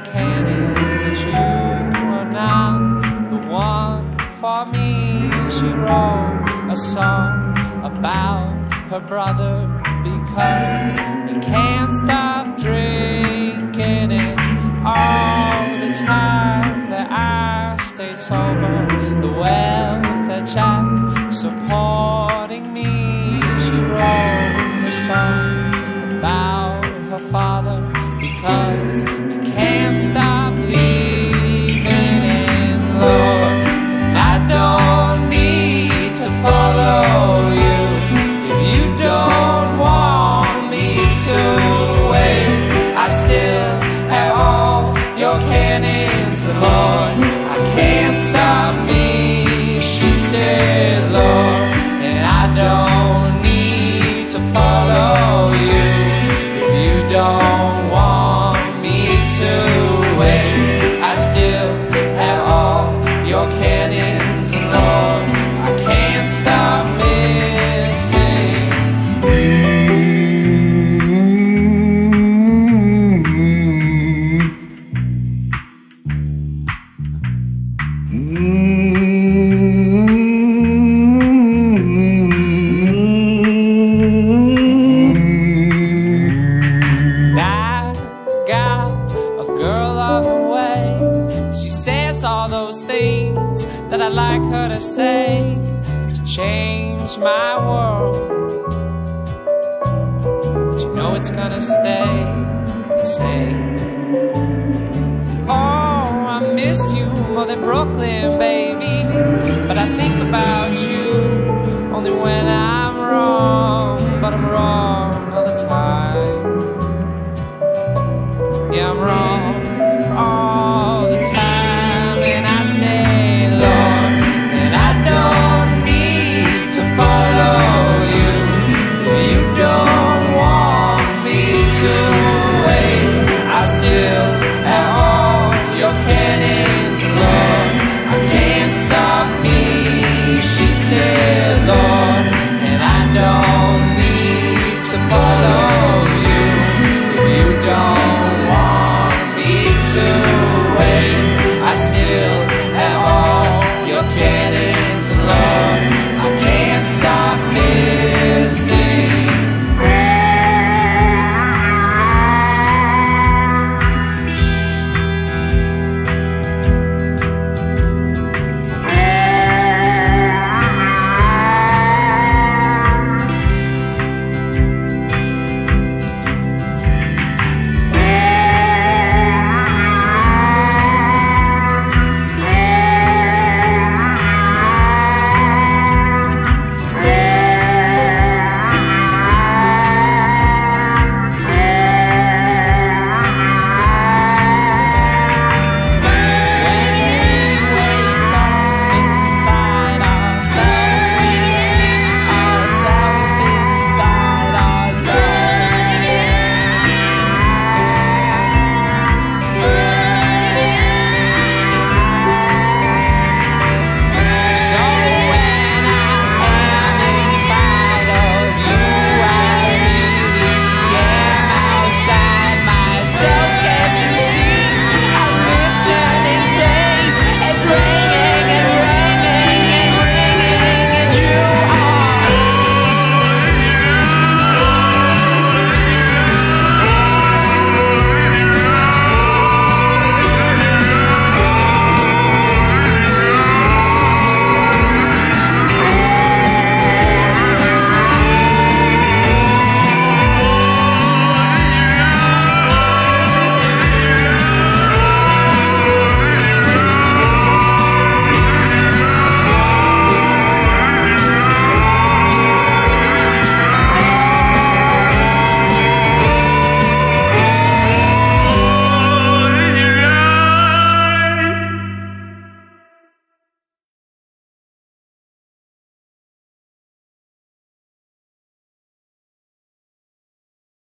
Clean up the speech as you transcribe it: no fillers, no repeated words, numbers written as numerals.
cannons that you are not the one for me. She wrote a song about her brother because he can't stop drinking, and all the time that I stayed sober, the welfare check supporting me. She wrote a song about her father because he can't stop leaving, and Lord, I don't need to follow you if you don't want me to. Wait, I still have all your cannons, Lord, I can't stop me. She said, Lord, and I don't need to follow you if you don't want me to. Wait, I still have all your cannons, and Lord, I can't stop missing. All those things that I'd like her to say to change my world, but you know it's gonna stay the same. Oh, I miss you more than Brooklyn, baby, but I think